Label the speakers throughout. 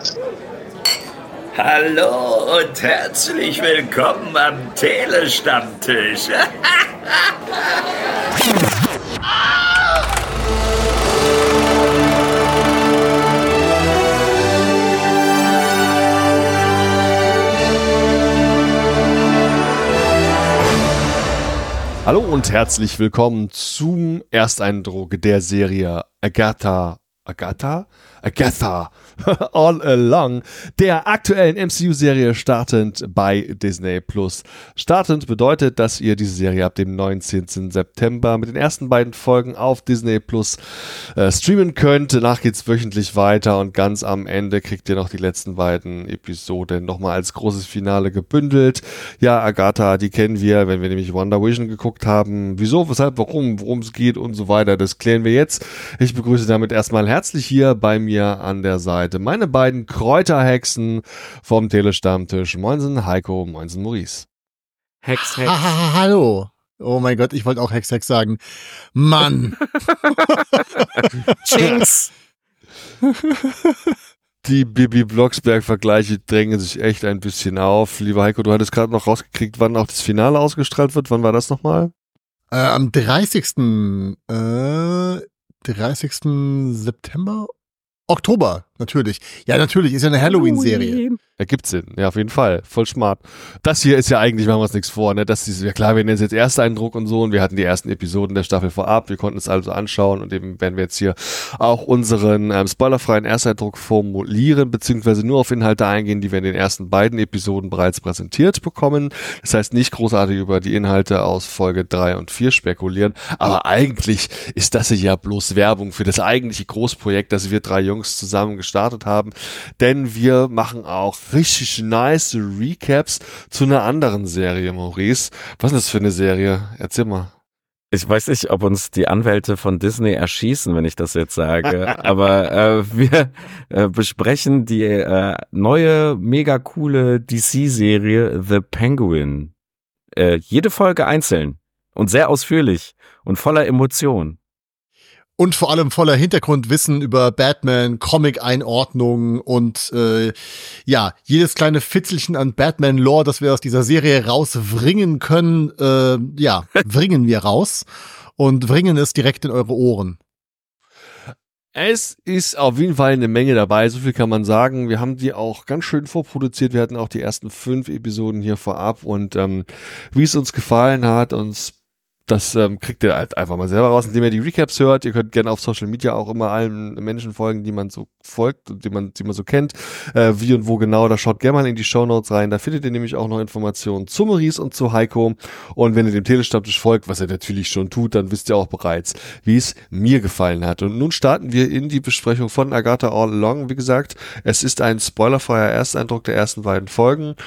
Speaker 1: Hallo und herzlich willkommen am Telestammtisch.
Speaker 2: Hallo und herzlich willkommen zum Ersteindruck der Serie Agatha All Along, der aktuellen MCU-Serie startend bei Disney+. Startend bedeutet, dass ihr diese Serie ab dem 19. September mit den ersten beiden Folgen auf Disney+ streamen könnt. Danach geht's wöchentlich weiter und ganz am Ende kriegt ihr noch die letzten beiden Episoden nochmal als großes Finale gebündelt. Ja, Agatha, die kennen wir, wenn wir nämlich WandaVision geguckt haben. Wieso, weshalb, warum, worum es geht und so weiter, das klären wir jetzt. Ich begrüße damit erstmal herzlich hier bei mir an der Seite meine beiden Kräuterhexen vom Telestammtisch. Moinsen Heiko, moinsen Maurice.
Speaker 3: Hex, Hex.
Speaker 4: Hallo. Oh mein Gott, ich wollte auch Hex, Hex sagen. Mann.
Speaker 3: Jinx.
Speaker 2: Die Bibi Blocksberg-Vergleiche drängen sich echt ein bisschen auf. Lieber Heiko, du hattest gerade noch rausgekriegt, wann auch das Finale ausgestrahlt wird. Wann war das nochmal?
Speaker 4: Am 30. 30. September? Oktober, natürlich. Ja, natürlich, ist ja eine Halloween-Serie.
Speaker 2: Ergibt Sinn, ja, auf jeden Fall. Voll smart. Das hier ist ja eigentlich, machen wir uns nichts vor, ne? Das ist ja klar, wir nennen es jetzt Ersteindruck und so und wir hatten die ersten Episoden der Staffel vorab, wir konnten es also anschauen und eben werden wir jetzt hier auch unseren spoilerfreien Ersteindruck formulieren, beziehungsweise nur auf Inhalte eingehen, die wir in den ersten beiden Episoden bereits präsentiert bekommen. Das heißt, nicht großartig über die Inhalte aus Folge 3 und 4 spekulieren, aber eigentlich ist das ja bloß Werbung für das eigentliche Großprojekt, das wir drei Jungs zusammen gestartet haben, denn wir machen auch richtig nice Recaps zu einer anderen Serie, Maurice. Was ist das für eine Serie? Erzähl mal.
Speaker 3: Ich weiß nicht, ob uns die Anwälte von Disney erschießen, wenn ich das jetzt sage, aber wir besprechen die neue, mega coole DC-Serie The Penguin. Jede Folge einzeln und sehr ausführlich und voller Emotion.
Speaker 4: Und vor allem voller Hintergrundwissen über Batman, Comic-Einordnung und ja, jedes kleine Fitzelchen an Batman-Lore, das wir aus dieser Serie rauswringen können, ja, wringen wir raus und bringen es direkt in eure Ohren.
Speaker 2: Es ist auf jeden Fall eine Menge dabei, so viel kann man sagen. Wir haben die auch ganz schön vorproduziert. Wir hatten auch die ersten 5 Episoden hier vorab und wie es uns gefallen hat, das kriegt ihr halt einfach mal selber raus, indem ihr die Recaps hört. Ihr könnt gerne auf Social Media auch immer allen Menschen folgen, die man so folgt und die man so kennt. Wie und wo genau, da schaut gerne mal in die Shownotes rein. Da findet ihr nämlich auch noch Informationen zu Maurice und zu Heiko. Und wenn ihr dem Telestammtisch folgt, was ihr natürlich schon tut, dann wisst ihr auch bereits, wie es mir gefallen hat. Und nun starten wir in die Besprechung von Agatha All Along. Wie gesagt, es ist ein spoilerfreier Ersteindruck der ersten beiden Folgen.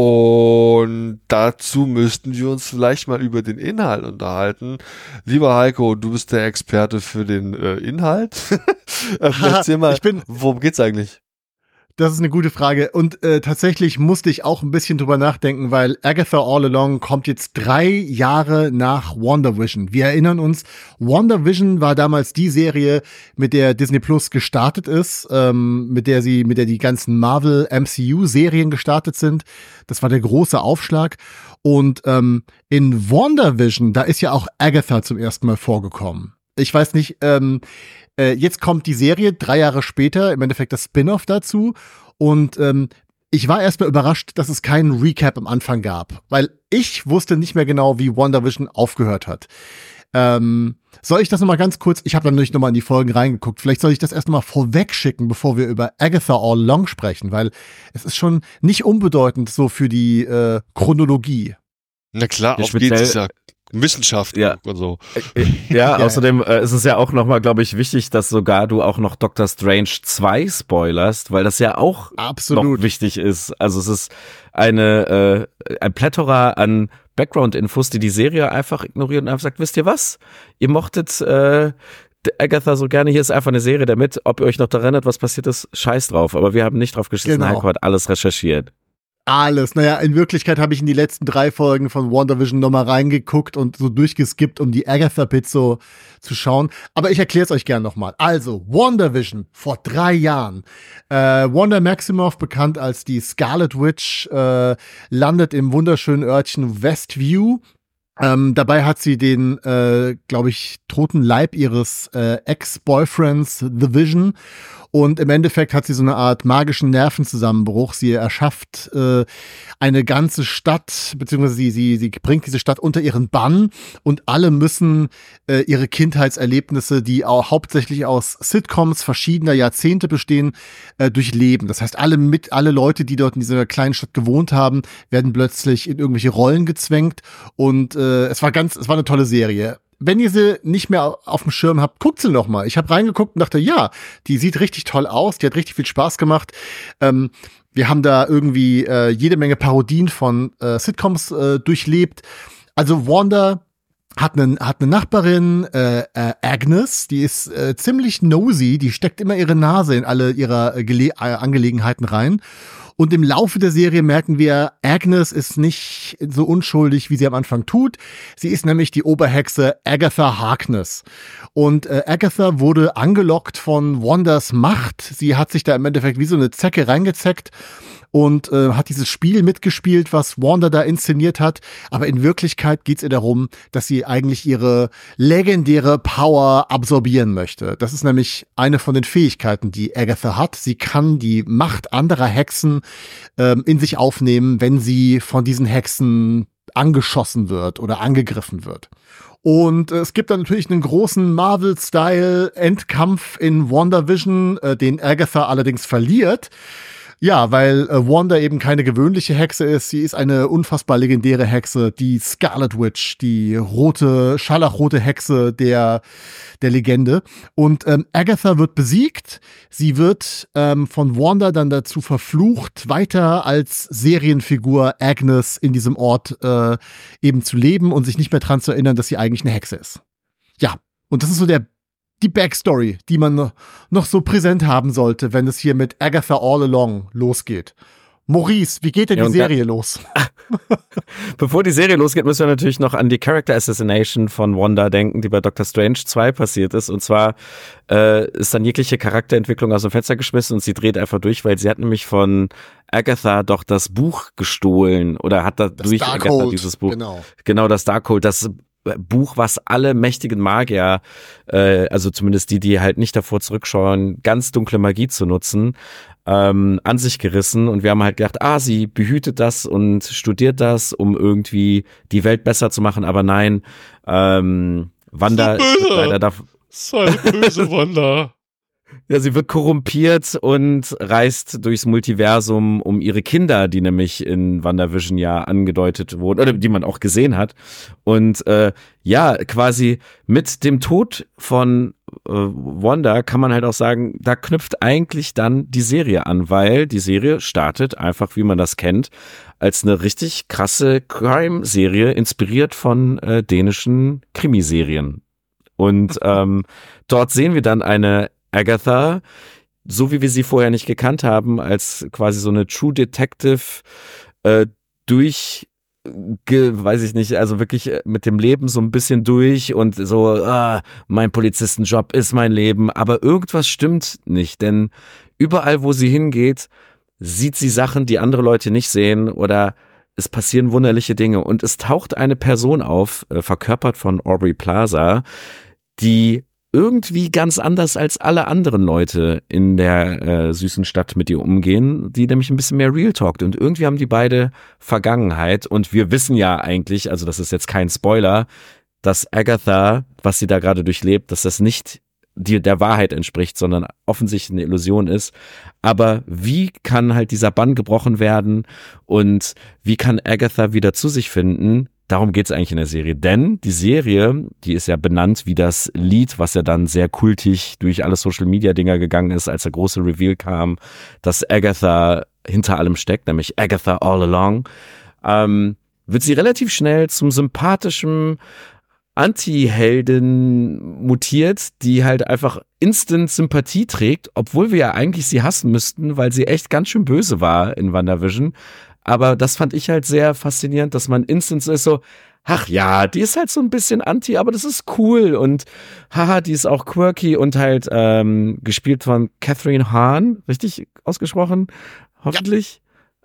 Speaker 2: Und dazu müssten wir uns vielleicht mal über den Inhalt unterhalten. Lieber Heiko, du bist der Experte für den Inhalt. Erzähl mal, worum geht's eigentlich?
Speaker 4: Das ist eine gute Frage und tatsächlich musste ich auch ein bisschen drüber nachdenken, weil Agatha All Along kommt jetzt 3 Jahre nach WandaVision. Wir erinnern uns, WandaVision war damals die Serie, mit der Disney Plus gestartet ist, mit der die ganzen Marvel MCU-Serien gestartet sind. Das war der große Aufschlag. Und in WandaVision, da ist ja auch Agatha zum ersten Mal vorgekommen. Ich weiß nicht, jetzt kommt die Serie 3 Jahre später, im Endeffekt das Spin-off dazu. Und ich war erstmal überrascht, dass es keinen Recap am Anfang gab. Weil ich wusste nicht mehr genau, wie WandaVision aufgehört hat. Soll ich das nochmal ganz kurz, ich habe dann nicht nochmal in die Folgen reingeguckt, vielleicht soll ich das erst nochmal vorweg schicken, bevor wir über Agatha All Along sprechen, weil es ist schon nicht unbedeutend so für die Chronologie.
Speaker 2: Na klar, auf geht's ja. Wissenschaft und so.
Speaker 3: Ja, außerdem ist es ja auch nochmal, glaube ich, wichtig, dass sogar du auch noch Doctor Strange 2 spoilerst, weil das ja auch noch wichtig ist. Also es ist ein Plethora an Background-Infos, die Serie einfach ignoriert und einfach sagt, wisst ihr was? Ihr mochtet Agatha so gerne, hier ist einfach eine Serie damit, ob ihr euch noch daran erinnert, was passiert ist, scheiß drauf. Aber wir haben nicht drauf geschissen, Heiko hat alles recherchiert.
Speaker 4: Alles. Naja, in Wirklichkeit habe ich in die letzten 3 Folgen von WandaVision nochmal reingeguckt und so durchgeskippt, um die Agatha-Bits so zu schauen. Aber ich erkläre es euch gern nochmal. Also, WandaVision vor 3 Jahren. Wanda Maximoff, bekannt als die Scarlet Witch, landet im wunderschönen Örtchen Westview. Dabei hat sie den, glaube ich, toten Leib ihres Ex-Boyfriends The Vision. Und im Endeffekt hat sie so eine Art magischen Nervenzusammenbruch. Sie erschafft eine ganze Stadt, beziehungsweise sie bringt diese Stadt unter ihren Bann und alle müssen ihre Kindheitserlebnisse, die auch hauptsächlich aus Sitcoms verschiedener Jahrzehnte bestehen, durchleben. Das heißt, alle Leute, die dort in dieser kleinen Stadt gewohnt haben, werden plötzlich in irgendwelche Rollen gezwängt und es war eine tolle Serie. Wenn ihr sie nicht mehr auf dem Schirm habt, guckt sie noch mal. Ich habe reingeguckt und dachte, ja, die sieht richtig toll aus, die hat richtig viel Spaß gemacht. Wir haben da irgendwie jede Menge Parodien von Sitcoms durchlebt. Also Wanda hat eine Nachbarin, Agnes, die ist ziemlich nosy, die steckt immer ihre Nase in alle ihrer Angelegenheiten rein. Und im Laufe der Serie merken wir, Agnes ist nicht so unschuldig, wie sie am Anfang tut. Sie ist nämlich die Oberhexe Agatha Harkness. Und Agatha wurde angelockt von Wandas Macht. Sie hat sich da im Endeffekt wie so eine Zecke reingezeckt und hat dieses Spiel mitgespielt, was Wanda da inszeniert hat. Aber in Wirklichkeit geht es ihr darum, dass sie eigentlich ihre legendäre Power absorbieren möchte. Das ist nämlich eine von den Fähigkeiten, die Agatha hat. Sie kann die Macht anderer Hexen in sich aufnehmen, wenn sie von diesen Hexen angeschossen wird oder angegriffen wird. Und es gibt dann natürlich einen großen Marvel-Style-Endkampf in WandaVision, den Agatha allerdings verliert. Ja, weil Wanda eben keine gewöhnliche Hexe ist. Sie ist eine unfassbar legendäre Hexe, die Scarlet Witch, die scharlachrote Hexe der Legende. Und Agatha wird besiegt. Sie wird von Wanda dann dazu verflucht, weiter als Serienfigur Agnes in diesem Ort eben zu leben und sich nicht mehr dran zu erinnern, dass sie eigentlich eine Hexe ist. Ja, und das ist so die Backstory, die man noch so präsent haben sollte, wenn es hier mit Agatha All Along losgeht. Maurice, wie geht denn die Serie los?
Speaker 3: Bevor die Serie losgeht, müssen wir natürlich noch an die Character Assassination von Wanda denken, die bei Doctor Strange 2 passiert ist. Und zwar ist dann jegliche Charakterentwicklung aus dem Fenster geschmissen und sie dreht einfach durch, weil sie hat nämlich von Agatha doch das Buch gestohlen oder hat da durch Agatha dieses Buch. Genau, das Darkhold, das Buch, was alle mächtigen Magier, also zumindest die halt nicht davor zurückschauen, ganz dunkle Magie zu nutzen, an sich gerissen. Und wir haben halt gedacht, sie behütet das und studiert das, um irgendwie die Welt besser zu machen. Aber nein, Wanda ist leider
Speaker 2: Sei böse, Wanda.
Speaker 3: Ja, sie wird korrumpiert und reist durchs Multiversum, um ihre Kinder, die nämlich in WandaVision ja angedeutet wurden, oder die man auch gesehen hat. Und quasi mit dem Tod von Wanda kann man halt auch sagen, da knüpft eigentlich dann die Serie an, weil die Serie startet einfach, wie man das kennt, als eine richtig krasse Crime-Serie, inspiriert von dänischen Krimiserien. Und dort sehen wir dann eine Agatha, so wie wir sie vorher nicht gekannt haben, als quasi so eine True Detective weiß ich nicht, also wirklich mit dem Leben so ein bisschen durch und so, mein Polizistenjob ist mein Leben, aber irgendwas stimmt nicht, denn überall, wo sie hingeht, sieht sie Sachen, die andere Leute nicht sehen oder es passieren wunderliche Dinge und es taucht eine Person auf, verkörpert von Aubrey Plaza, die irgendwie ganz anders als alle anderen Leute in der süßen Stadt mit ihr umgehen, die nämlich ein bisschen mehr Real talkt. Und irgendwie haben die beide Vergangenheit. Und wir wissen ja eigentlich, also das ist jetzt kein Spoiler, dass Agatha, was sie da gerade durchlebt, dass das nicht der Wahrheit entspricht, sondern offensichtlich eine Illusion ist. Aber wie kann halt dieser Bann gebrochen werden und wie kann Agatha wieder zu sich finden? Darum geht's eigentlich in der Serie, denn die Serie, die ist ja benannt wie das Lied, was ja dann sehr kultig durch alle Social-Media-Dinger gegangen ist, als der große Reveal kam, dass Agatha hinter allem steckt, nämlich Agatha All Along, wird sie relativ schnell zum sympathischen Anti-Heldin mutiert, die halt einfach instant Sympathie trägt, obwohl wir ja eigentlich sie hassen müssten, weil sie echt ganz schön böse war in WandaVision. aber das fand ich halt sehr faszinierend, dass man instant ist so, ach ja, die ist halt so ein bisschen anti, aber das ist cool und haha, die ist auch quirky und halt gespielt von Catherine Hahn, richtig ausgesprochen, hoffentlich,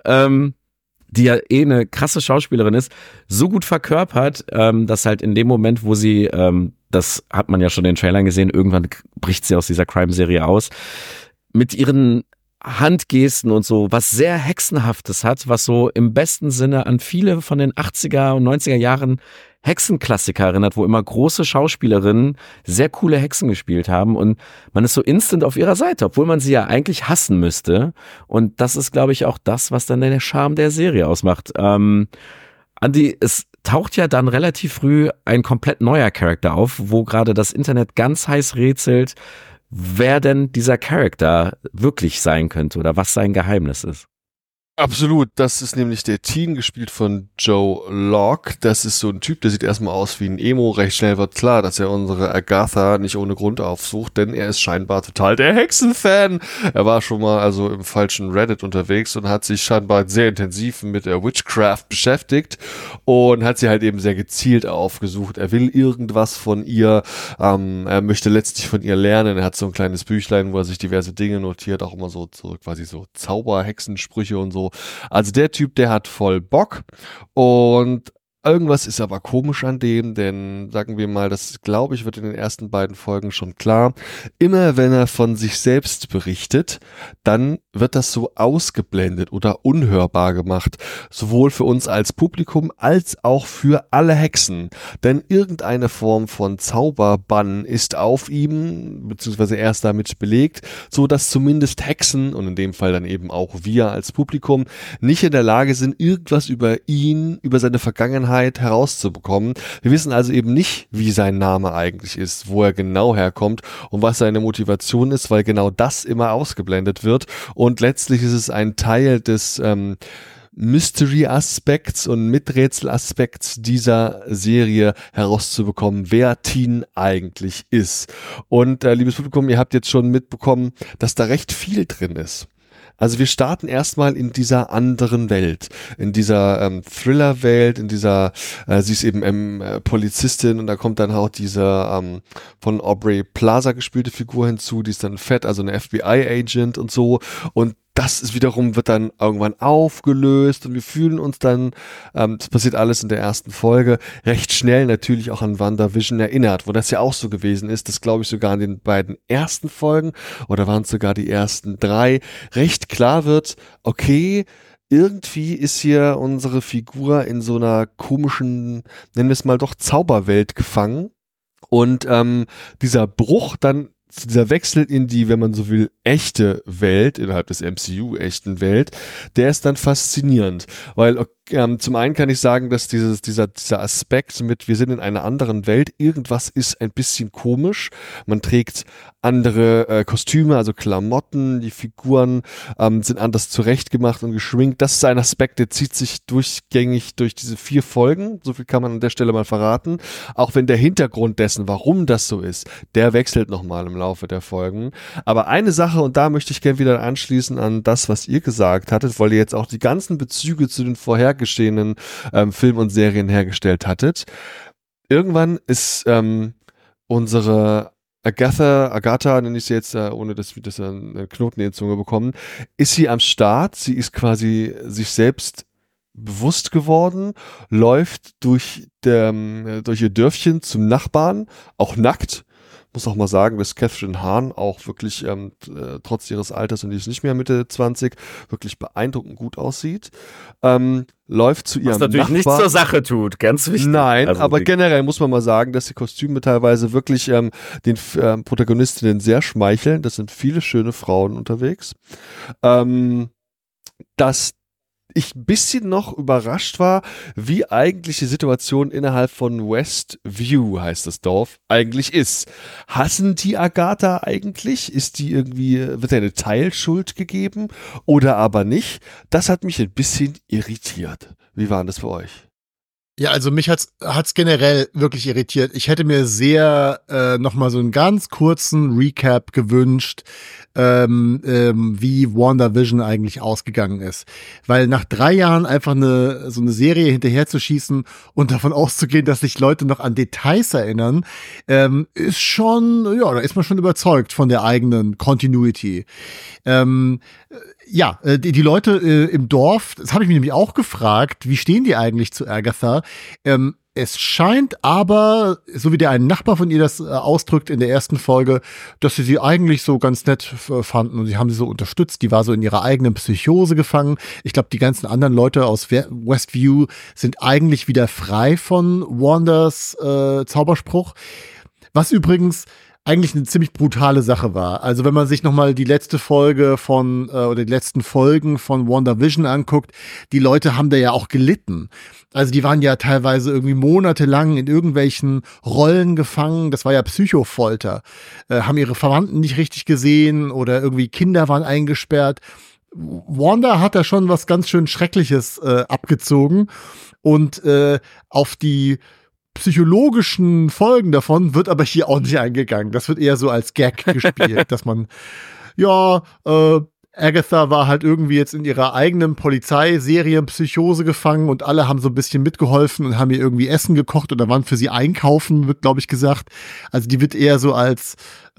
Speaker 3: die ja eine krasse Schauspielerin ist, so gut verkörpert, dass halt in dem Moment, wo sie, das hat man ja schon in den Trailern gesehen, irgendwann bricht sie aus dieser Crime-Serie aus, mit ihren Handgesten und so, was sehr Hexenhaftes hat, was so im besten Sinne an viele von den 80er und 90er Jahren Hexenklassiker erinnert, wo immer große Schauspielerinnen sehr coole Hexen gespielt haben und man ist so instant auf ihrer Seite, obwohl man sie ja eigentlich hassen müsste. Und das ist, glaube ich, auch das, was dann der Charme der Serie ausmacht. Andi, es taucht ja dann relativ früh ein komplett neuer Charakter auf, wo gerade das Internet ganz heiß rätselt, wer denn dieser Charakter wirklich sein könnte oder was sein Geheimnis ist.
Speaker 2: Absolut, das ist nämlich der Teen, gespielt von Joe Locke. Das ist so ein Typ, der sieht erstmal aus wie ein Emo. Recht schnell wird klar, dass er unsere Agatha nicht ohne Grund aufsucht, denn er ist scheinbar total der Hexenfan. Er war schon mal also im falschen Reddit unterwegs und hat sich scheinbar sehr intensiv mit der Witchcraft beschäftigt und hat sie halt eben sehr gezielt aufgesucht. Er will irgendwas von ihr, er möchte letztlich von ihr lernen. Er hat so ein kleines Büchlein, wo er sich diverse Dinge notiert, auch immer so quasi so Zauberhexensprüche und so. Also der Typ, der hat voll Bock und irgendwas ist aber komisch an dem, denn sagen wir mal, das glaube ich wird in den ersten beiden Folgen schon klar, immer wenn er von sich selbst berichtet, dann wird das so ausgeblendet oder unhörbar gemacht, sowohl für uns als Publikum als auch für alle Hexen, denn irgendeine Form von Zauberbann ist auf ihm, beziehungsweise er ist damit belegt, so dass zumindest Hexen und in dem Fall dann eben auch wir als Publikum nicht in der Lage sind, irgendwas über ihn, über seine Vergangenheit herauszubekommen. Wir wissen also eben nicht, wie sein Name eigentlich ist, wo er genau herkommt und was seine Motivation ist, weil genau das immer ausgeblendet wird und letztlich ist es ein Teil des Mystery-Aspekts und Miträtsel-Aspekts dieser Serie herauszubekommen, wer Teen eigentlich ist. Und liebes Publikum, ihr habt jetzt schon mitbekommen, dass da recht viel drin ist. Also wir starten erstmal in dieser anderen Welt, in dieser Thriller-Welt, in dieser, sie ist eben Polizistin und da kommt dann auch diese von Aubrey Plaza gespielte Figur hinzu, die ist dann fett, also eine FBI-Agent und so und das ist wiederum, wird dann irgendwann aufgelöst und wir fühlen uns dann, das passiert alles in der ersten Folge, recht schnell natürlich auch an WandaVision erinnert, wo das ja auch so gewesen ist, das glaube ich sogar in den beiden ersten Folgen oder waren es sogar die ersten 3, recht klar wird, okay, irgendwie ist hier unsere Figur in so einer komischen, nennen wir es mal doch, Zauberwelt gefangen und dieser Bruch dann, dieser Wechsel in die, wenn man so will, echte Welt, innerhalb des MCU echten Welt, der ist dann faszinierend, weil zum einen kann ich sagen, dass dieser Aspekt mit, wir sind in einer anderen Welt, irgendwas ist ein bisschen komisch, man trägt andere Kostüme, also Klamotten, die Figuren sind anders zurechtgemacht und geschminkt, das ist ein Aspekt, der zieht sich durchgängig durch diese 4 Folgen, so viel kann man an der Stelle mal verraten, auch wenn der Hintergrund dessen, warum das so ist, der wechselt nochmal im Laufe der Folgen, aber eine Sache, und da möchte ich gerne wieder anschließen an das, was ihr gesagt hattet, weil ihr jetzt auch die ganzen Bezüge zu den vorhergestehenden Filmen und Serien hergestellt hattet. Irgendwann ist unsere Agatha, nenne ich sie jetzt, ohne dass wir einen Knoten in die Zunge bekommen, ist sie am Start, sie ist quasi sich selbst bewusst geworden, läuft durch ihr Dörfchen zum Nachbarn, auch nackt. Muss auch mal sagen, dass Catherine Hahn auch wirklich trotz ihres Alters, und die ist nicht mehr Mitte 20, wirklich beeindruckend gut aussieht. Läuft zu ihrem Nachbarn. Was natürlich
Speaker 3: nichts zur Sache tut, ganz wichtig.
Speaker 2: Nein, also aber generell muss man mal sagen, dass die Kostüme teilweise wirklich den Protagonistinnen sehr schmeicheln. Das sind viele schöne Frauen unterwegs. Dass ich ein bisschen noch überrascht war, wie eigentlich die Situation innerhalb von Westview, heißt das Dorf, eigentlich ist. Hassen die Agatha eigentlich? Ist die irgendwie, wird eine Teilschuld gegeben oder aber nicht? Das hat mich ein bisschen irritiert. Wie war das für euch?
Speaker 4: Ja, also mich hat's generell wirklich irritiert. Ich hätte mir sehr noch mal so einen ganz kurzen Recap gewünscht, wie WandaVision eigentlich ausgegangen ist. Weil nach 3 Jahren einfach so eine Serie hinterherzuschießen und davon auszugehen, dass sich Leute noch an Details erinnern, ist schon, ja, da ist man schon überzeugt von der eigenen Continuity. Die Leute im Dorf, das habe ich mich nämlich auch gefragt, wie stehen die eigentlich zu Agatha? Es scheint aber, so wie der ein Nachbar von ihr das ausdrückt in der ersten Folge, dass sie eigentlich so ganz nett fanden und sie haben sie so unterstützt. Die war so in ihrer eigenen Psychose gefangen. Ich glaube, die ganzen anderen Leute aus Westview sind eigentlich wieder frei von Wandas Zauberspruch. Was übrigens eigentlich eine ziemlich brutale Sache war. Also wenn man sich nochmal die letzte Folge oder die letzten Folgen von WandaVision anguckt, die Leute haben da ja auch gelitten. Also die waren ja teilweise irgendwie monatelang in irgendwelchen Rollen gefangen. Das war ja Psychofolter. Haben ihre Verwandten nicht richtig gesehen oder irgendwie Kinder waren eingesperrt. Wanda hat da schon was ganz schön Schreckliches abgezogen und auf die psychologischen Folgen davon wird aber hier auch nicht eingegangen. Das wird eher so als Gag gespielt, dass man, Agatha war halt irgendwie jetzt in ihrer eigenen Polizeiserienpsychose gefangen und alle haben so ein bisschen mitgeholfen und haben ihr irgendwie Essen gekocht oder waren für sie einkaufen, wird, glaube ich, gesagt. Also die wird eher so als,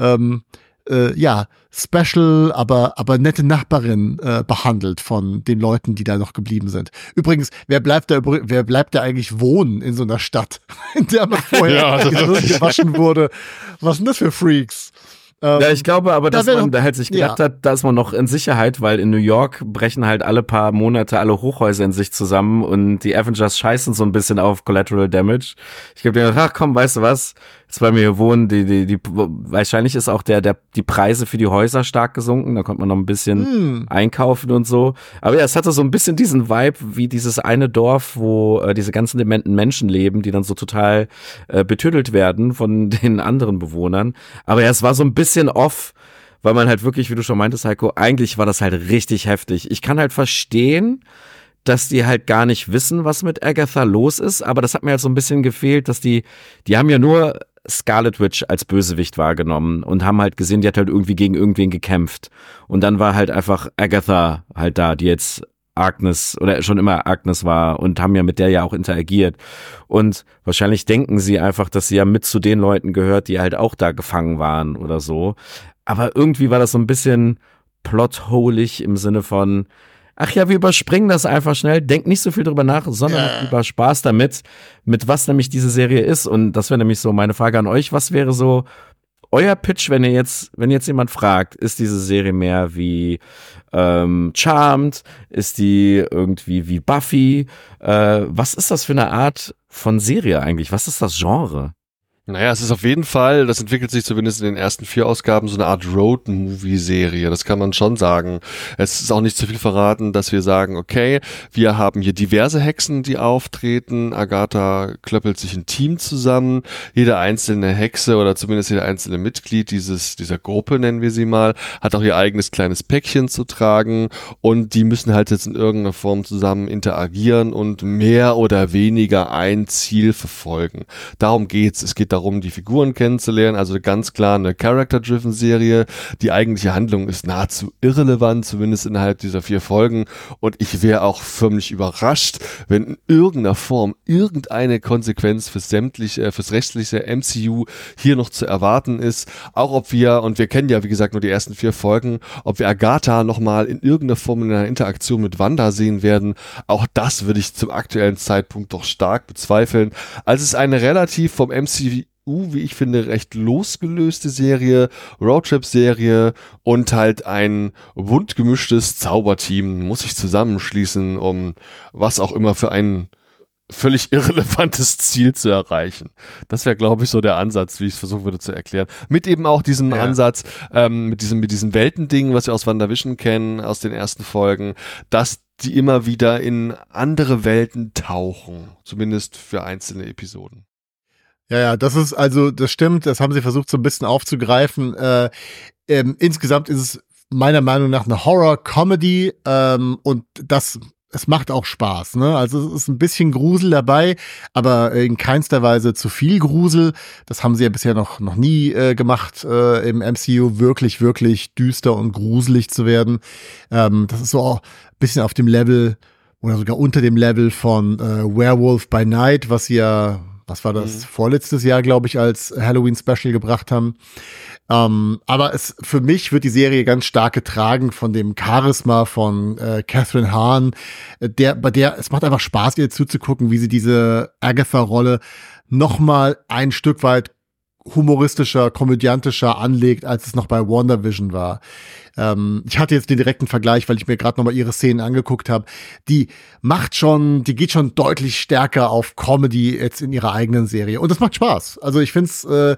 Speaker 4: special, aber nette Nachbarin behandelt von den Leuten, die da noch geblieben sind. Übrigens, wer bleibt da eigentlich wohnen in so einer Stadt, in der man vorher gewaschen wurde? Was sind das für Freaks?
Speaker 3: Ja, ich glaube aber, dass man da halt sich gedacht hat, da ist man noch in Sicherheit, weil in New York brechen halt alle paar Monate alle Hochhäuser in sich zusammen und die Avengers scheißen so ein bisschen auf Collateral Damage. Ich habe gedacht, ach komm, weißt du was, jetzt bei mir hier wohnen, die wahrscheinlich ist auch die Preise für die Häuser stark gesunken, da konnte man noch ein bisschen einkaufen und so. Aber ja, es hatte so ein bisschen diesen Vibe wie dieses eine Dorf, wo diese ganzen dementen Menschen leben, die dann so total betüdelt werden von den anderen Bewohnern. Aber ja, es war so ein bisschen off, weil man halt wirklich, wie du schon meintest, Heiko, eigentlich war das halt richtig heftig. Ich kann halt verstehen, dass die halt gar nicht wissen, was mit Agatha los ist, aber das hat mir halt so ein bisschen gefehlt, dass die haben ja nur Scarlet Witch als Bösewicht wahrgenommen und haben halt gesehen, die hat halt irgendwie gegen irgendwen gekämpft. Und dann war halt einfach Agatha halt da, die jetzt Agnes oder schon immer Agnes war und haben ja mit der ja auch interagiert. Und wahrscheinlich denken sie einfach, dass sie ja mit zu den Leuten gehört, die halt auch da gefangen waren oder so. Aber irgendwie war das so ein bisschen plotholig im Sinne von, ach ja, wir überspringen das einfach schnell, denkt nicht so viel drüber nach, sondern über Spaß damit, mit was nämlich diese Serie ist. Und das wäre nämlich so meine Frage an euch. Was wäre so euer Pitch, wenn jetzt jemand fragt, ist diese Serie mehr wie Charmed? Ist die irgendwie wie Buffy? Was ist das für eine Art von Serie eigentlich? Was ist das Genre?
Speaker 2: Naja, es ist auf jeden Fall, das entwickelt sich zumindest in den ersten 4 Ausgaben, so eine Art Road-Movie-Serie, das kann man schon sagen. Es ist auch nicht zu viel verraten, dass wir sagen, okay, wir haben hier diverse Hexen, die auftreten, Agatha klöppelt sich ein Team zusammen, jede einzelne Hexe oder zumindest jeder einzelne Mitglied dieser Gruppe, nennen wir sie mal, hat auch ihr eigenes kleines Päckchen zu tragen und die müssen halt jetzt in irgendeiner Form zusammen interagieren und mehr oder weniger ein Ziel verfolgen. Darum geht's. Es geht darum, die Figuren kennenzulernen, also ganz klar eine Character-Driven-Serie. Die eigentliche Handlung ist nahezu irrelevant, zumindest innerhalb dieser 4 Folgen und ich wäre auch förmlich überrascht, wenn in irgendeiner Form irgendeine Konsequenz fürs restliche MCU hier noch zu erwarten ist, auch ob wir kennen ja wie gesagt nur die ersten 4 Folgen, ob wir Agatha nochmal in irgendeiner Form in einer Interaktion mit Wanda sehen werden, auch das würde ich zum aktuellen Zeitpunkt doch stark bezweifeln. Also es ist eine relativ vom MCU, wie ich finde, recht losgelöste Serie, Roadtrip-Serie und halt ein bunt gemischtes Zauberteam muss sich zusammenschließen, um was auch immer für ein völlig irrelevantes Ziel zu erreichen. Das wäre, glaube ich, so der Ansatz, wie ich es versuchen würde zu erklären. Mit eben auch diesem Ansatz, mit diesem Weltending, was wir aus WandaVision kennen, aus den ersten Folgen, dass die immer wieder in andere Welten tauchen, zumindest für einzelne Episoden.
Speaker 4: Ja, das stimmt, das haben sie versucht so ein bisschen aufzugreifen. Insgesamt ist es meiner Meinung nach eine Horror-Comedy und das es macht auch Spaß, ne? Also es ist ein bisschen Grusel dabei, aber in keinster Weise zu viel Grusel. Das haben sie ja bisher noch nie gemacht, im MCU wirklich, wirklich düster und gruselig zu werden. Das ist so auch ein bisschen auf dem Level oder sogar unter dem Level von Werewolf by Night, was sie ja, was war das, vorletztes Jahr, glaube ich, als Halloween-Special gebracht haben. Aber für mich wird die Serie ganz stark getragen von dem Charisma von Catherine Hahn, es macht einfach Spaß, ihr zuzugucken, wie sie diese Agatha-Rolle nochmal ein Stück weit humoristischer, komödiantischer anlegt, als es noch bei WandaVision war. Ich hatte jetzt den direkten Vergleich, weil ich mir gerade nochmal ihre Szenen angeguckt habe. Die geht schon deutlich stärker auf Comedy jetzt in ihrer eigenen Serie. Und das macht Spaß. Also ich finde es,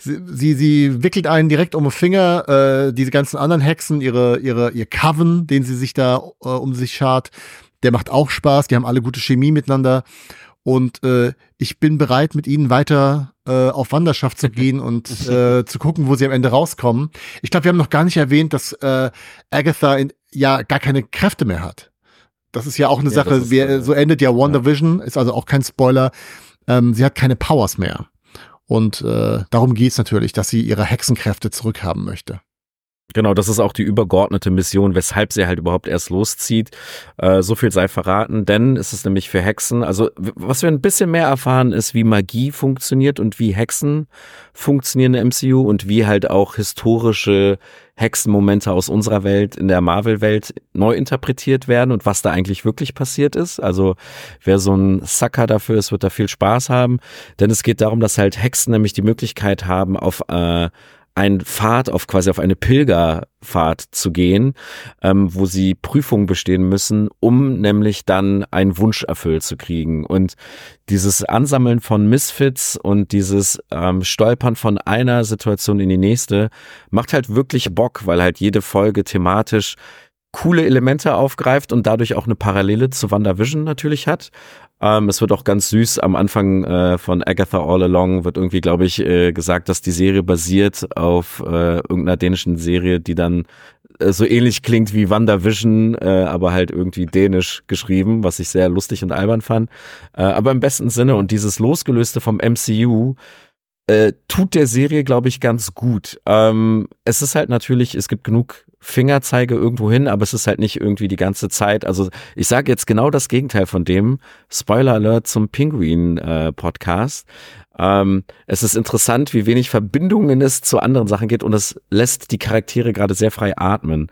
Speaker 4: sie wickelt einen direkt um den Finger, diese ganzen anderen Hexen, ihr Coven, den sie sich da um sich schart, der macht auch Spaß. Die haben alle gute Chemie miteinander. Und ich bin bereit, mit ihnen weiter auf Wanderschaft zu gehen und zu gucken, wo sie am Ende rauskommen. Ich glaube, wir haben noch gar nicht erwähnt, dass Agatha ja gar keine Kräfte mehr hat. Das ist ja auch eine Sache, so endet ja WandaVision, ist also auch kein Spoiler. Sie hat keine Powers mehr. Und darum geht's natürlich, dass sie ihre Hexenkräfte zurückhaben möchte.
Speaker 3: Genau, das ist auch die übergeordnete Mission, weshalb sie halt überhaupt erst loszieht. So viel sei verraten, denn es ist nämlich für Hexen, also was wir ein bisschen mehr erfahren, ist, wie Magie funktioniert und wie Hexen funktionieren im MCU und wie halt auch historische Hexenmomente aus unserer Welt in der Marvel-Welt neu interpretiert werden und was da eigentlich wirklich passiert ist. Also wer so ein Sucker dafür ist, wird da viel Spaß haben, denn es geht darum, dass halt Hexen nämlich die Möglichkeit haben, auf ein Pfad, quasi auf eine Pilgerfahrt zu gehen, wo sie Prüfungen bestehen müssen, um nämlich dann einen Wunsch erfüllt zu kriegen. Und dieses Ansammeln von Misfits und dieses Stolpern von einer Situation in die nächste macht halt wirklich Bock, weil halt jede Folge thematisch coole Elemente aufgreift und dadurch auch eine Parallele zu WandaVision natürlich hat. Es wird auch ganz süß am Anfang von Agatha All Along wird irgendwie, glaube ich, gesagt, dass die Serie basiert auf irgendeiner dänischen Serie, die dann so ähnlich klingt wie WandaVision, aber halt irgendwie dänisch geschrieben, was ich sehr lustig und albern fand. Aber im besten Sinne, und dieses Losgelöste vom MCU tut der Serie, glaube ich, ganz gut. Es ist halt natürlich, es gibt genug Fingerzeige irgendwo hin, aber es ist halt nicht irgendwie die ganze Zeit. Also ich sage jetzt genau das Gegenteil von dem. Spoiler Alert zum Pinguin-Podcast. Es ist interessant, wie wenig Verbindungen es zu anderen Sachen geht und es lässt die Charaktere gerade sehr frei atmen.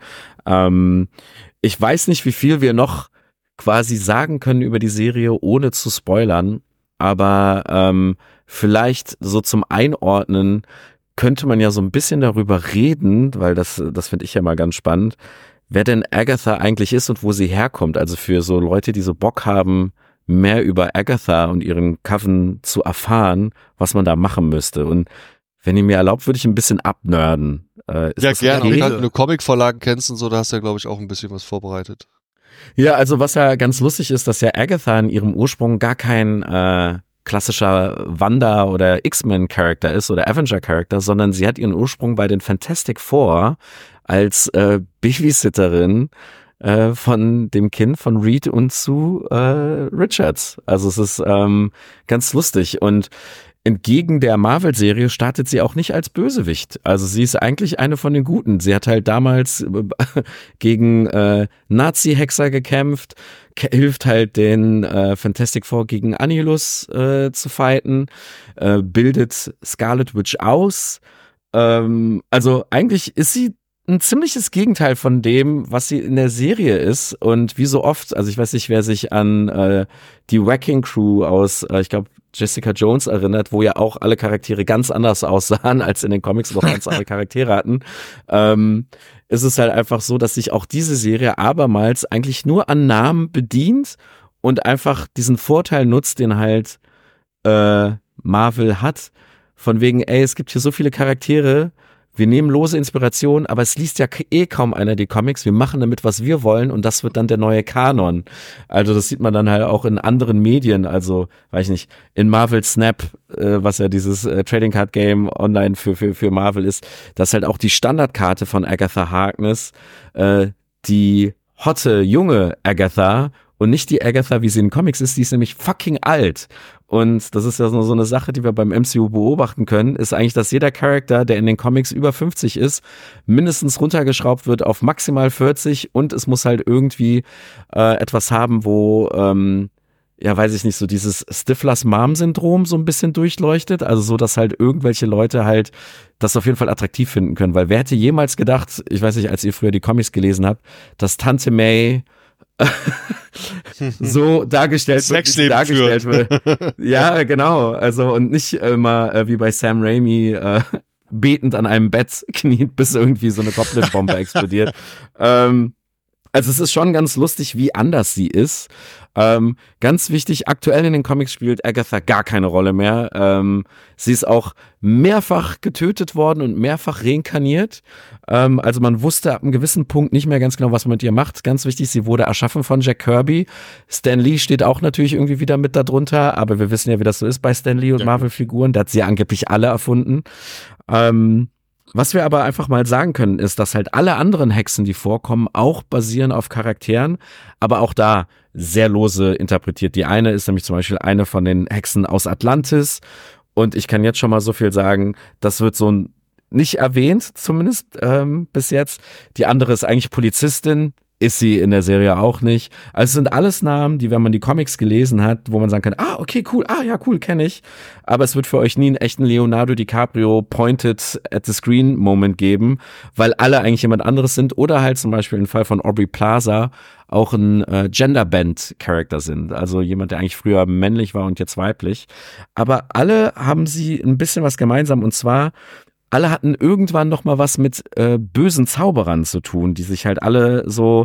Speaker 3: Ich weiß nicht, wie viel wir noch quasi sagen können über die Serie, ohne zu spoilern, aber vielleicht so zum Einordnen könnte man ja so ein bisschen darüber reden, weil das finde ich ja mal ganz spannend, wer denn Agatha eigentlich ist und wo sie herkommt. Also für so Leute, die so Bock haben, mehr über Agatha und ihren Coven zu erfahren, was man da machen müsste. Und wenn ihr mir erlaubt, würde ich ein bisschen abnörden.
Speaker 2: Ja, gerne. Okay? Wenn du Comicvorlagen kennst und so, da hast du ja, glaube ich, auch ein bisschen was vorbereitet.
Speaker 3: Ja, also was ja ganz lustig ist, dass ja Agatha in ihrem Ursprung gar kein klassischer Wanda- oder X-Men-Charakter ist oder Avenger-Charakter, sondern sie hat ihren Ursprung bei den Fantastic Four als Babysitterin von dem Kind von Reed und Sue Richards. Also es ist ganz lustig und entgegen der Marvel-Serie startet sie auch nicht als Bösewicht. Also sie ist eigentlich eine von den Guten. Sie hat halt damals gegen Nazi-Hexer gekämpft, hilft halt den Fantastic Four gegen Annihilus zu fighten, bildet Scarlet Witch aus. Also eigentlich ist sie ein ziemliches Gegenteil von dem, was sie in der Serie ist und wie so oft, also ich weiß nicht, wer sich an die Wrecking Crew aus, ich glaube, Jessica Jones erinnert, wo ja auch alle Charaktere ganz anders aussahen, als in den Comics noch ganz andere Charaktere hatten, ist es halt einfach so, dass sich auch diese Serie abermals eigentlich nur an Namen bedient und einfach diesen Vorteil nutzt, den halt Marvel hat, von wegen, ey, es gibt hier so viele Charaktere, wir nehmen lose Inspiration, aber es liest ja kaum einer die Comics. Wir machen damit, was wir wollen und das wird dann der neue Kanon. Also das sieht man dann halt auch in anderen Medien, also weiß ich nicht, in Marvel Snap, was ja dieses Trading Card Game online für Marvel ist, das ist halt auch die Standardkarte von Agatha Harkness, die hotte, junge Agatha und nicht die Agatha, wie sie in den Comics ist, die ist nämlich fucking alt. Und das ist ja so eine Sache, die wir beim MCU beobachten können, ist eigentlich, dass jeder Charakter, der in den Comics über 50 ist, mindestens runtergeschraubt wird auf maximal 40 und es muss halt irgendwie etwas haben, wo ja, weiß ich nicht, so dieses Stiflers Mom-Syndrom so ein bisschen durchleuchtet. Also so, dass halt irgendwelche Leute halt das auf jeden Fall attraktiv finden können. Weil wer hätte jemals gedacht, ich weiß nicht, als ihr früher die Comics gelesen habt, dass Tante May so dargestellt wird. Ja, genau. Also und nicht immer wie bei Sam Raimi betend an einem Bett kniet, bis irgendwie so eine Goblin-Bombe explodiert. Also es ist schon ganz lustig, wie anders sie ist. Ganz wichtig, aktuell in den Comics spielt Agatha gar keine Rolle mehr. Sie ist auch mehrfach getötet worden und mehrfach reinkarniert. Also man wusste ab einem gewissen Punkt nicht mehr ganz genau, was man mit ihr macht. Ganz wichtig, sie wurde erschaffen von Jack Kirby. Stan Lee steht auch natürlich irgendwie wieder mit darunter, aber wir wissen ja, wie das so ist bei Stan Lee und Marvel-Figuren. Da hat sie ja angeblich alle erfunden. Was wir aber einfach mal sagen können, ist, dass halt alle anderen Hexen, die vorkommen, auch basieren auf Charakteren, aber auch da sehr lose interpretiert. Die eine ist nämlich zum Beispiel eine von den Hexen aus Atlantis und ich kann jetzt schon mal so viel sagen, das wird so nicht erwähnt, zumindest bis jetzt. Die andere ist eigentlich Polizistin, ist sie in der Serie auch nicht. Also es sind alles Namen, die, wenn man die Comics gelesen hat, wo man sagen kann, okay, cool, ja, cool, kenne ich. Aber es wird für euch nie einen echten Leonardo DiCaprio pointed at the screen Moment geben, weil alle eigentlich jemand anderes sind oder halt zum Beispiel im Fall von Aubrey Plaza auch ein Genderbend-Charakter sind. Also jemand, der eigentlich früher männlich war und jetzt weiblich. Aber alle haben sie ein bisschen was gemeinsam und zwar alle hatten irgendwann noch mal was mit bösen Zauberern zu tun, die sich halt alle so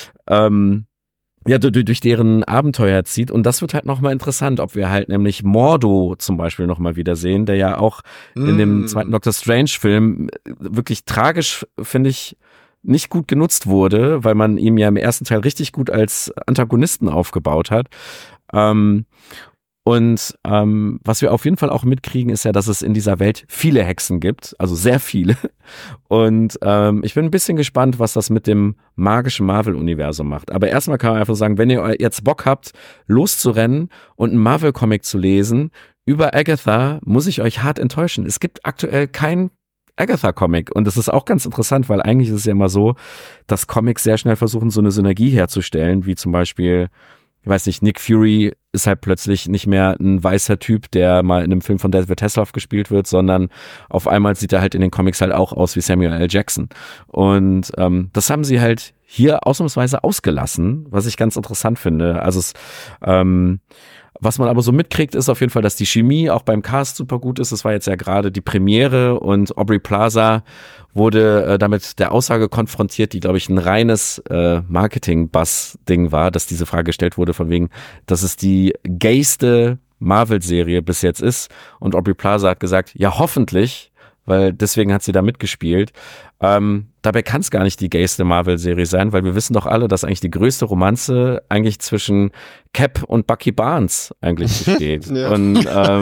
Speaker 3: durch deren Abenteuer zieht. Und das wird halt noch mal interessant, ob wir halt nämlich Mordo zum Beispiel noch mal wiedersehen, der ja auch in dem zweiten Doctor Strange-Film wirklich tragisch, finde ich, nicht gut genutzt wurde, weil man ihm ja im ersten Teil richtig gut als Antagonisten aufgebaut hat. Und was wir auf jeden Fall auch mitkriegen, ist ja, dass es in dieser Welt viele Hexen gibt, also sehr viele. Und ich bin ein bisschen gespannt, was das mit dem magischen Marvel-Universum macht. Aber erstmal kann man einfach sagen, wenn ihr jetzt Bock habt, loszurennen und einen Marvel-Comic zu lesen über Agatha, muss ich euch hart enttäuschen. Es gibt aktuell kein Agatha-Comic. Und das ist auch ganz interessant, weil eigentlich ist es ja immer so, dass Comics sehr schnell versuchen, so eine Synergie herzustellen, wie zum Beispiel, ich weiß nicht, Nick Fury ist halt plötzlich nicht mehr ein weißer Typ, der mal in einem Film von David Hasselhoff gespielt wird, sondern auf einmal sieht er halt in den Comics halt auch aus wie Samuel L. Jackson. Und das haben sie halt hier ausnahmsweise ausgelassen, was ich ganz interessant finde. Also was man aber so mitkriegt, ist auf jeden Fall, dass die Chemie auch beim Cast super gut ist. Es war jetzt ja gerade die Premiere und Aubrey Plaza wurde damit der Aussage konfrontiert, die, glaube ich, ein reines Marketing-Buzz-Ding war, dass diese Frage gestellt wurde von wegen, dass es die gayste Marvel-Serie bis jetzt ist. Und Aubrey Plaza hat gesagt, ja, hoffentlich, weil deswegen hat sie da mitgespielt. Dabei kann es gar nicht die gayste Marvel-Serie sein, weil wir wissen doch alle, dass eigentlich die größte Romanze eigentlich zwischen Cap und Bucky Barnes eigentlich besteht. Ja. Und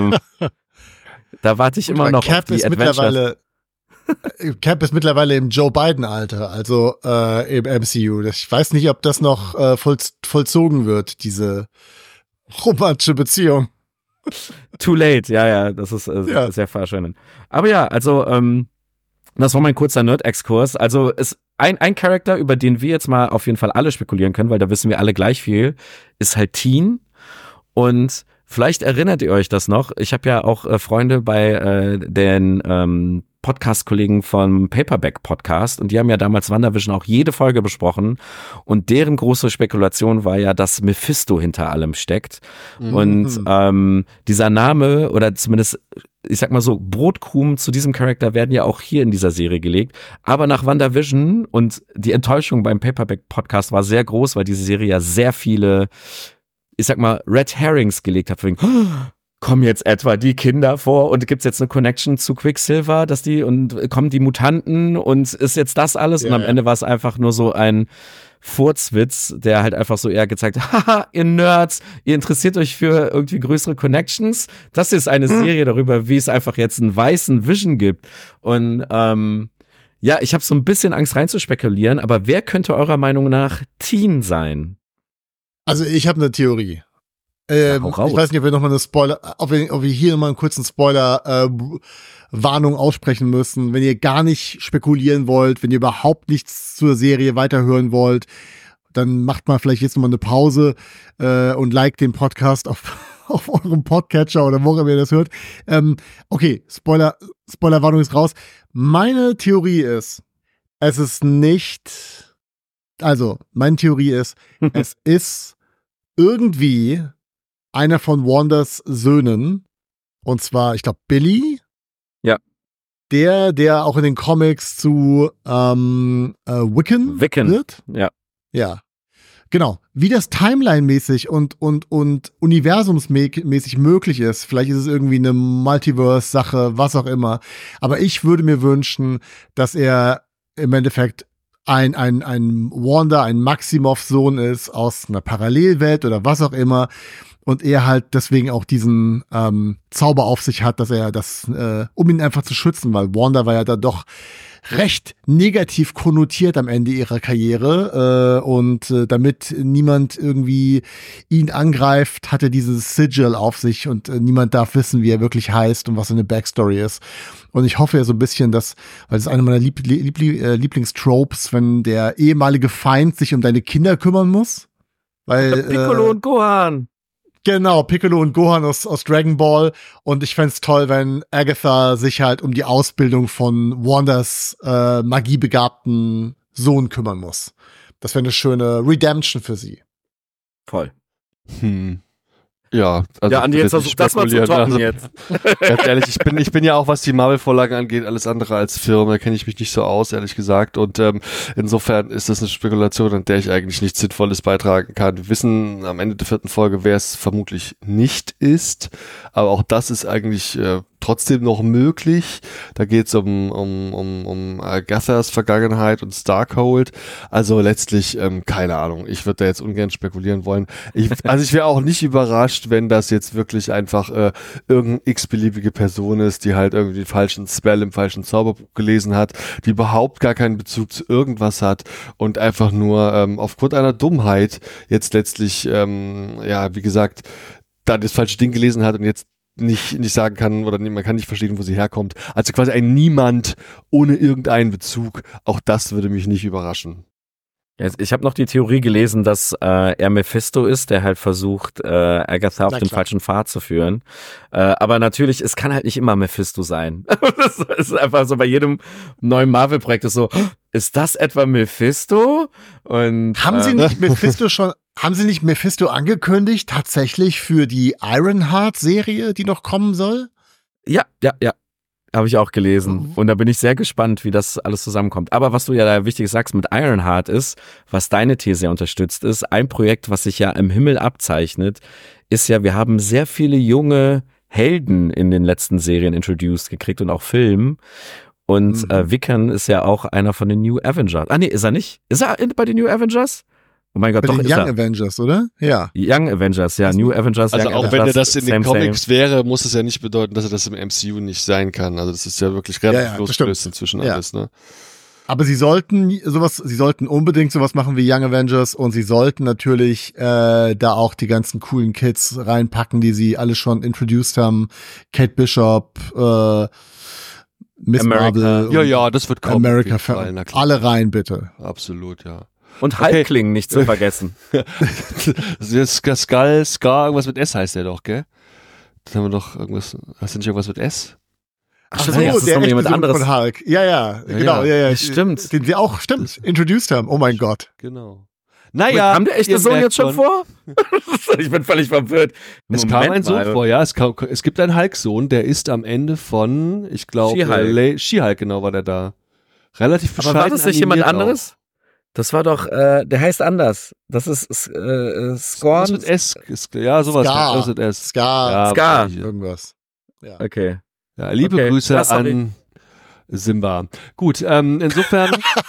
Speaker 3: da warte ich immer noch
Speaker 4: Cap auf die Adventures. Cap ist mittlerweile im Joe Biden-Alter, also im MCU. Ich weiß nicht, ob das noch vollzogen wird, diese romantische Beziehung.
Speaker 3: Too late, ja, das ist sehr verschönend. Aber ja, also das war mein kurzer Nerd-Exkurs. Also ist ein Charakter, über den wir jetzt mal auf jeden Fall alle spekulieren können, weil da wissen wir alle gleich viel, ist halt Teen. Und vielleicht erinnert ihr euch das noch. Ich habe ja auch Freunde bei den Podcast-Kollegen vom Paperback-Podcast und die haben ja damals WandaVision auch jede Folge besprochen und deren große Spekulation war ja, dass Mephisto hinter allem steckt. Und dieser Name oder zumindest, ich sag mal so, Brotkrumen zu diesem Charakter werden ja auch hier in dieser Serie gelegt. Aber nach WandaVision und die Enttäuschung beim Paperback-Podcast war sehr groß, weil diese Serie ja sehr viele, ich sag mal, Red Herrings gelegt hat. Kommen jetzt etwa die Kinder vor und gibt's jetzt eine Connection zu Quicksilver, und kommen die Mutanten und ist jetzt das alles? Ja, und am Ende war es einfach nur so ein Furzwitz, der halt einfach so eher gezeigt hat, haha, ihr Nerds, ihr interessiert euch für irgendwie größere Connections. Das ist eine Serie darüber, wie es einfach jetzt einen weißen Vision gibt. Und ja, ich habe so ein bisschen Angst reinzuspekulieren, aber wer könnte eurer Meinung nach Teen sein?
Speaker 4: Also ich habe eine Theorie. Ich weiß nicht, ob wir nochmal ob wir hier nochmal einen kurzen Spoiler-Warnung aussprechen müssen. Wenn ihr gar nicht spekulieren wollt, wenn ihr überhaupt nichts zur Serie weiterhören wollt, dann macht mal vielleicht jetzt nochmal eine Pause und liked den Podcast auf eurem Podcatcher oder wo immer ihr das hört. Okay, Spoilerwarnung ist raus. Meine Theorie ist, meine Theorie ist, es ist irgendwie einer von Wanders Söhnen, und zwar, ich glaube, Billy.
Speaker 3: Ja.
Speaker 4: Der auch in den Comics zu Wiccan wird.
Speaker 3: Ja.
Speaker 4: Ja. Genau. Wie das Timeline-mäßig und universumsmäßig möglich ist. Vielleicht ist es irgendwie eine Multiverse-Sache, was auch immer. Aber ich würde mir wünschen, dass er im Endeffekt ein Wanda, ein Maximoff-Sohn ist aus einer Parallelwelt oder was auch immer. Und er halt deswegen auch diesen Zauber auf sich hat, dass er das, um ihn einfach zu schützen, weil Wanda war ja da doch recht negativ konnotiert am Ende ihrer Karriere und damit niemand irgendwie ihn angreift, hat er dieses Sigil auf sich und niemand darf wissen, wie er wirklich heißt und was seine Backstory ist. Und ich hoffe ja so ein bisschen, weil das ist eine meiner Lieblingstropes, wenn der ehemalige Feind sich um deine Kinder kümmern muss. Weil
Speaker 3: Piccolo und Gohan.
Speaker 4: Genau, Piccolo und Gohan aus Dragon Ball. Und ich fänd's toll, wenn Agatha sich halt um die Ausbildung von Wandas magiebegabten Sohn kümmern muss. Das wäre eine schöne Redemption für sie.
Speaker 3: Voll.
Speaker 2: Ja, also
Speaker 3: Andi, jetzt versuch das mal zu toppen jetzt.
Speaker 2: Ganz ehrlich, ich bin ja auch, was die Marvel-Vorlagen angeht, alles andere als Firma, da kenne ich mich nicht so aus, ehrlich gesagt. Und insofern ist das eine Spekulation, an der ich eigentlich nichts Sinnvolles beitragen kann. Wir wissen am Ende der 4. Folge, wer es vermutlich nicht ist. Aber auch das ist eigentlich trotzdem noch möglich. Da geht es um Agathas Vergangenheit und Starkhold. Also letztlich, keine Ahnung. Ich würde da jetzt ungern spekulieren wollen. Ich wäre auch nicht überrascht, wenn das jetzt wirklich einfach irgendeine x-beliebige Person ist, die halt irgendwie den falschen Spell im falschen Zauberbuch gelesen hat, die überhaupt gar keinen Bezug zu irgendwas hat und einfach nur aufgrund einer Dummheit jetzt letztlich, wie gesagt, da das falsche Ding gelesen hat und jetzt nicht sagen kann oder man kann nicht verstehen, wo sie herkommt. Also quasi ein Niemand ohne irgendeinen Bezug. Auch das würde mich nicht überraschen.
Speaker 3: Ich habe noch die Theorie gelesen, dass er Mephisto ist, der halt versucht, Agatha auf den falschen Pfad zu führen. Aber natürlich, es kann halt nicht immer Mephisto sein. Das ist einfach so bei jedem neuen Marvel-Projekt ist so, ist das etwa Mephisto? Und
Speaker 4: haben Sie nicht Mephisto angekündigt, tatsächlich für die Ironheart-Serie, die noch kommen soll?
Speaker 3: Ja. Habe ich auch gelesen. Und da bin ich sehr gespannt, wie das alles zusammenkommt. Aber was du ja da wichtig sagst mit Ironheart ist, was deine These unterstützt ist, ein Projekt, was sich ja im Himmel abzeichnet, ist ja, wir haben sehr viele junge Helden in den letzten Serien introduced gekriegt und auch Filmen. Und Wiccan ist ja auch einer von den New Avengers. Ah nee, ist er nicht? Ist er bei den New Avengers? Oh mein Gott,
Speaker 4: bei
Speaker 3: doch
Speaker 4: den
Speaker 3: ist
Speaker 4: Young
Speaker 3: er.
Speaker 4: Avengers, oder? Ja.
Speaker 3: Young Avengers, ja. New Avengers.
Speaker 2: Also
Speaker 3: Young
Speaker 2: auch
Speaker 3: Avengers,
Speaker 2: wenn er das in den Comics
Speaker 3: same.
Speaker 2: wäre, muss es ja nicht bedeuten, dass er das im MCU nicht sein kann. Also das ist ja wirklich relativ losgelöst inzwischen alles, ne?
Speaker 4: Aber sie sollten unbedingt sowas machen wie Young Avengers und sie sollten natürlich da auch die ganzen coolen Kids reinpacken, die sie alle schon introduced haben. Kate Bishop, Miss
Speaker 3: America.
Speaker 4: Marvel.
Speaker 2: Ja, das wird kommen.
Speaker 4: America, alle rein, bitte.
Speaker 2: Absolut, ja.
Speaker 3: Und Halbling nicht zu vergessen.
Speaker 2: Scar, irgendwas mit S heißt der doch, gell? Dann haben wir doch irgendwas, hast du nicht irgendwas mit S?
Speaker 3: Ach so, das ist noch jemand anderes.
Speaker 4: Von Hulk. Ja, genau. Ja.
Speaker 3: Stimmt.
Speaker 4: Den wir auch, introduced haben. Oh mein Gott.
Speaker 2: Genau. Naja.
Speaker 3: Kam der echte Sohn jetzt schon vor? Ich bin völlig verwirrt.
Speaker 2: Es kam ein Sohn vor, ja. Es gibt einen Hulk-Sohn, der ist am Ende von, ich glaube, She-Hulk, genau, war der da. Relativ bescheiden.
Speaker 3: Aber war das nicht jemand anderes? Auch. Das war doch, der heißt anders. Das ist Scorn.
Speaker 2: Was mit S? Ja, sowas.
Speaker 4: Scar.
Speaker 2: Mit S.
Speaker 4: Scar. Irgendwas.
Speaker 2: Ja. Okay. Ja, liebe Grüße an Simba. Gut, insofern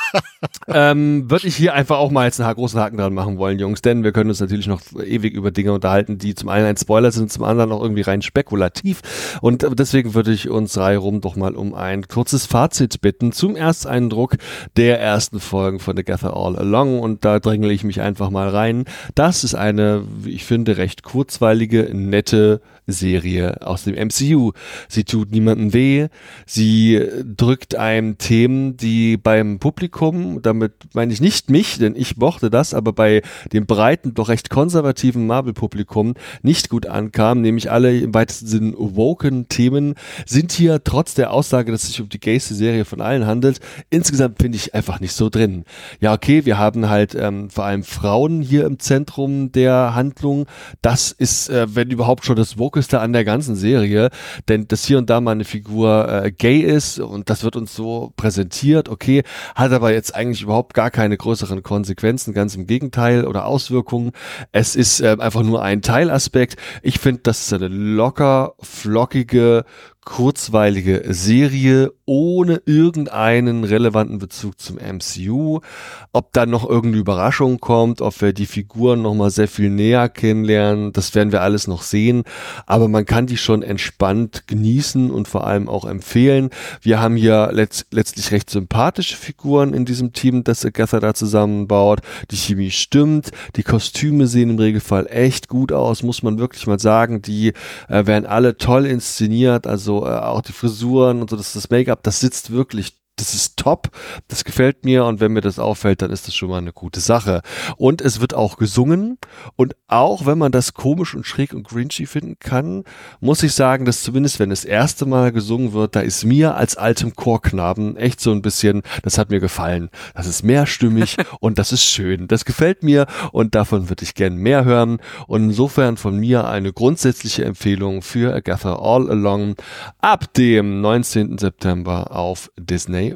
Speaker 2: würde ich hier einfach auch mal jetzt einen großen Haken dran machen wollen, Jungs, denn wir können uns natürlich noch ewig über Dinge unterhalten, die zum einen ein Spoiler sind, zum anderen auch irgendwie rein spekulativ, und deswegen würde ich uns reihum doch mal um ein kurzes Fazit bitten zum Ersteindruck der ersten Folgen von Together All Along, und da drängle ich mich einfach mal rein. Das ist eine, wie ich finde, recht kurzweilige, nette Serie aus dem MCU. Sie tut niemandem weh, sie drückt einem Themen, die beim Publikum, damit meine ich nicht mich, denn ich mochte das, aber bei dem breiten, doch recht konservativen Marvel-Publikum nicht gut ankam, nämlich alle im weitesten Sinn woken Themen sind hier trotz der Aussage, dass es sich um die gayste Serie von allen handelt, insgesamt finde ich einfach nicht so drin. Ja, okay, wir haben halt vor allem Frauen hier im Zentrum der Handlung. Das ist, wenn überhaupt, schon das Wokeste an der ganzen Serie, denn dass hier und da mal eine Figur gay ist und das wird uns so präsentiert, okay, hat aber jetzt eigentlich überhaupt gar keine größeren Konsequenzen, ganz im Gegenteil, oder Auswirkungen. Es ist einfach nur ein Teilaspekt. Ich finde, das ist eine locker, flockige, kurzweilige Serie ohne irgendeinen relevanten Bezug zum MCU. Ob da noch irgendeine Überraschung kommt, ob wir die Figuren noch mal sehr viel näher kennenlernen, das werden wir alles noch sehen. Aber man kann die schon entspannt genießen und vor allem auch empfehlen. Wir haben hier letztlich recht sympathische Figuren in diesem Team, das Agatha da zusammenbaut. Die Chemie stimmt, die Kostüme sehen im Regelfall echt gut aus, muss man wirklich mal sagen. Die werden alle toll inszeniert, also auch die Frisuren und so, das Make-up, das sitzt wirklich, das ist top, das gefällt mir, und wenn mir das auffällt, dann ist das schon mal eine gute Sache. Und es wird auch gesungen, und auch wenn man das komisch und schräg und cringy finden kann, muss ich sagen, dass zumindest wenn das erste Mal gesungen wird, da ist mir als altem Chorknaben echt so ein bisschen, das hat mir gefallen. Das ist mehrstimmig und das ist schön. Das gefällt mir und davon würde ich gern mehr hören, und insofern von mir eine grundsätzliche Empfehlung für Agatha All Along ab dem 19. September auf Disney+.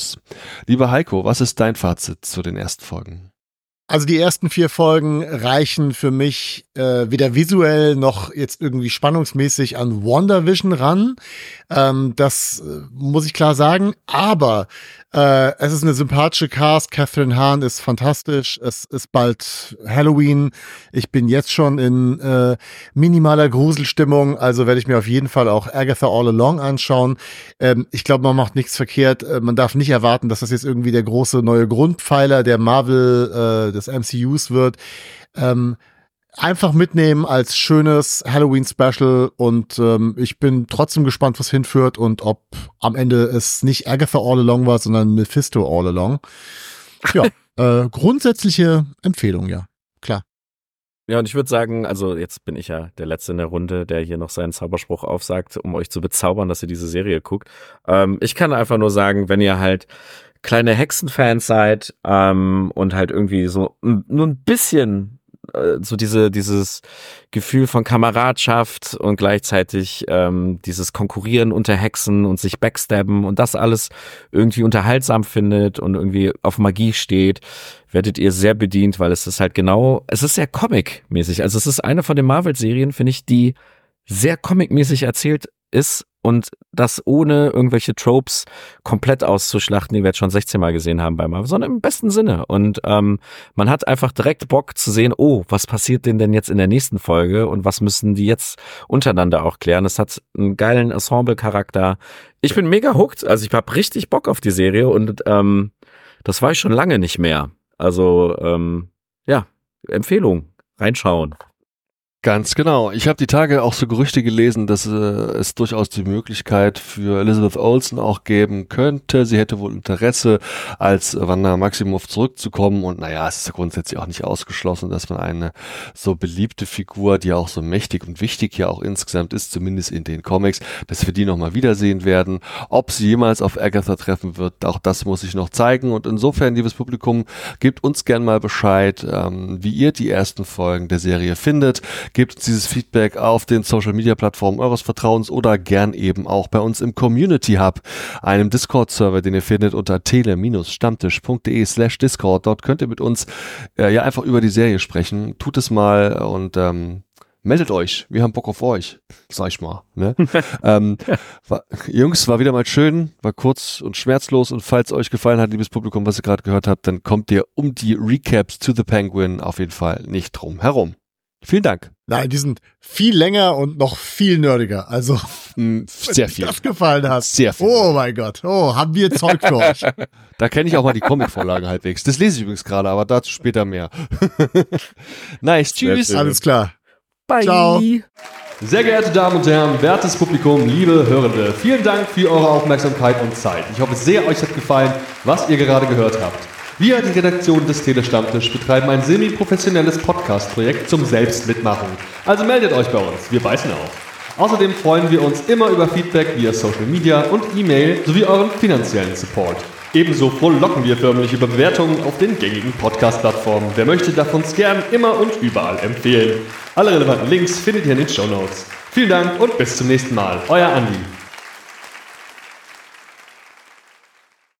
Speaker 2: Lieber Heiko, was ist dein Fazit zu den ersten Folgen?
Speaker 4: Also die ersten 4 Folgen reichen für mich weder visuell noch jetzt irgendwie spannungsmäßig an WandaVision ran. Das muss ich klar sagen. Aber es ist eine sympathische Cast. Catherine Hahn ist fantastisch. Es ist bald Halloween. Ich bin jetzt schon in minimaler Gruselstimmung. Also werde ich mir auf jeden Fall auch Agatha All Along anschauen. Ich glaube, man macht nichts verkehrt. Man darf nicht erwarten, dass das jetzt irgendwie der große neue Grundpfeiler der Marvel, des MCUs wird. Einfach mitnehmen als schönes Halloween-Special, und ich bin trotzdem gespannt, was hinführt und ob am Ende es nicht Agatha All Along war, sondern Mephisto All Along. Ja, grundsätzliche Empfehlung, ja, klar.
Speaker 3: Ja, und ich würde sagen, also jetzt bin ich ja der Letzte in der Runde, der hier noch seinen Zauberspruch aufsagt, um euch zu bezaubern, dass ihr diese Serie guckt. Ich kann einfach nur sagen, wenn ihr halt kleine Hexenfans seid und halt irgendwie so nur ein bisschen so dieses Gefühl von Kameradschaft und gleichzeitig dieses Konkurrieren unter Hexen und sich backstabben und das alles irgendwie unterhaltsam findet und irgendwie auf Magie steht, werdet ihr sehr bedient, weil es ist halt es ist sehr Comic-mäßig. Also es ist eine von den Marvel-Serien, finde ich, die sehr Comic-mäßig erzählt ist, und das ohne irgendwelche Tropes komplett auszuschlachten, die wir jetzt schon 16 Mal gesehen haben bei Marvel, sondern im besten Sinne. Und man hat einfach direkt Bock zu sehen, oh, was passiert denn jetzt in der nächsten Folge und was müssen die jetzt untereinander auch klären. Es hat einen geilen Ensemble-Charakter. Ich bin mega hooked, also ich habe richtig Bock auf die Serie, und das war ich schon lange nicht mehr. Also ja, Empfehlung, reinschauen.
Speaker 2: Ganz genau. Ich habe die Tage auch so Gerüchte gelesen, dass es durchaus die Möglichkeit für Elizabeth Olsen auch geben könnte. Sie hätte wohl Interesse, als Wanda Maximoff zurückzukommen. Und naja, es ist ja grundsätzlich auch nicht ausgeschlossen, dass man eine so beliebte Figur, die auch so mächtig und wichtig ja auch insgesamt ist, zumindest in den Comics, dass wir die nochmal wiedersehen werden. Ob sie jemals auf Agatha treffen wird, auch das muss ich noch zeigen. Und insofern, liebes Publikum, gebt uns gern mal Bescheid, wie ihr die ersten Folgen der Serie findet. Gebt uns dieses Feedback auf den Social-Media-Plattformen eures Vertrauens oder gern eben auch bei uns im Community Hub, einem Discord-Server, den ihr findet unter tele-stammtisch.de/Discord. Dort könnt ihr mit uns ja einfach über die Serie sprechen. Tut es mal und meldet euch. Wir haben Bock auf euch, sag ich mal. Ne? Jungs, war wieder mal schön, war kurz und schmerzlos. Und falls euch gefallen hat, liebes Publikum, was ihr gerade gehört habt, dann kommt ihr um die Recaps to the Penguin auf jeden Fall nicht drum herum. Vielen Dank.
Speaker 4: Nein, die sind viel länger und noch viel nerdiger. Also,
Speaker 2: sehr viel.
Speaker 4: Wenn dir das gefallen hat.
Speaker 2: Sehr viel.
Speaker 4: Oh mein Gott. Oh, haben wir Zeug für euch.
Speaker 2: Da kenne ich auch mal die Comic-Vorlage halbwegs. Das lese ich übrigens gerade, aber dazu später mehr. Nice. Tschüss.
Speaker 4: Alles klar.
Speaker 3: Bye.
Speaker 4: Ciao.
Speaker 2: Sehr geehrte Damen und Herren, wertes Publikum, liebe Hörende, vielen Dank für eure Aufmerksamkeit und Zeit. Ich hoffe sehr, euch hat gefallen, was ihr gerade gehört habt. Wir, die Redaktion des Telestammtisch, betreiben ein semi-professionelles Podcast-Projekt zum Selbstmitmachen. Also meldet euch bei uns, wir beißen auf. Außerdem freuen wir uns immer über Feedback via Social Media und E-Mail sowie euren finanziellen Support. Ebenso frohlocken wir förmlich über Bewertungen auf den gängigen Podcast-Plattformen. Wer möchte, darf uns gern immer und überall empfehlen. Alle relevanten Links findet ihr in den Shownotes. Vielen Dank und bis zum nächsten Mal. Euer Andi.